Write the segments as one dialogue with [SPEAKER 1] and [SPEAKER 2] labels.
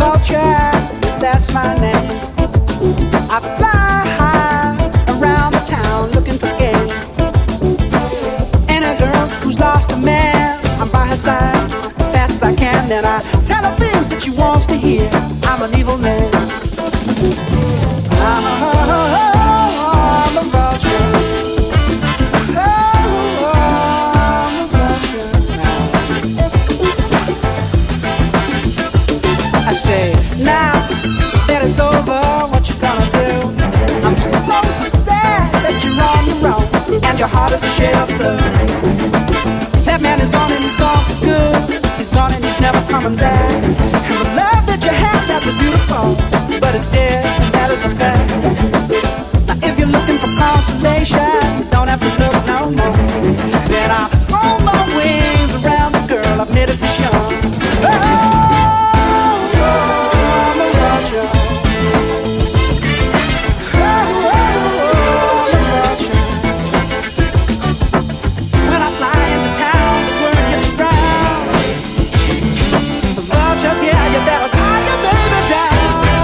[SPEAKER 1] vulture, yes, that's my name. I fly high around the town looking for game. Any girl who's lost a man, I'm by her side as fast as I can. Then I tell her things that she wants to hear. I'm an evil man. I'm a vulture. I'm a vulture. I say, now that it's over, what you gonna do? I'm so sad that you're on your own, and your heart is a shade of blue. That man is gone and he's gone for good. He's gone and he's never coming back. And the love that you had, that was beautiful, but it's dead, and that is a fact. Now if you're looking for consolation, you don't have to look no more. Then I fold my wings around the girl I've made it for sure. I'm a vulture. When I fly into town, the word gets around. The vultures, yeah, you better tie your baby down.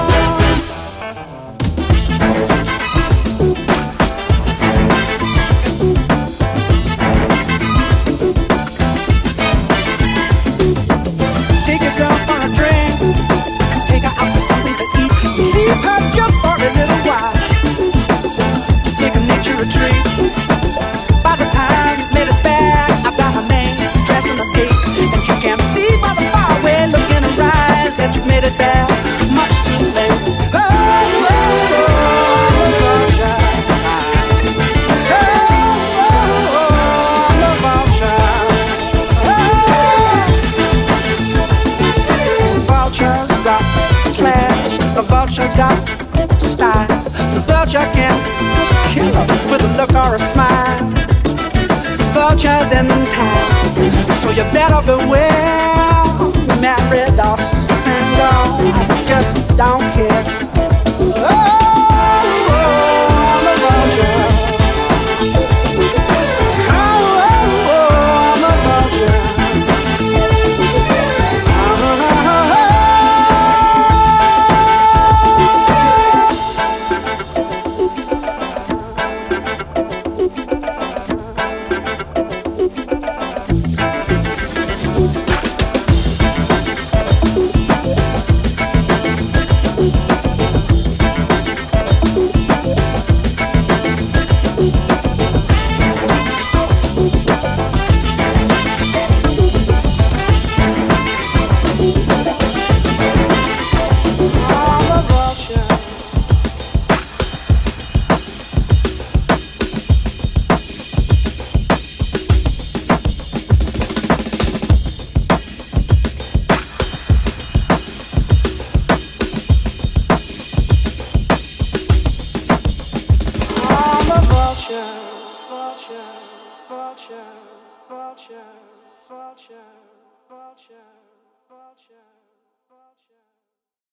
[SPEAKER 1] Take a girl for a drink, take her out for something to eat. Leave her just for a little while. Take a nature retreat. By the time you made it back, I've got her name, dress and a date. And you can see by the faraway look in her eyes that you made it back much too late. Oh, I'm a vulture. I'm a vulture. Vulture's got class, the vulture's got style. The vulture can kill her with a look or a smile. The vulture's in town, so you better beware. Married or single, I just don't care. Oh, I'm a vulture. Oh, I'm a vulture. Vulture, vulture, vulture, vulture.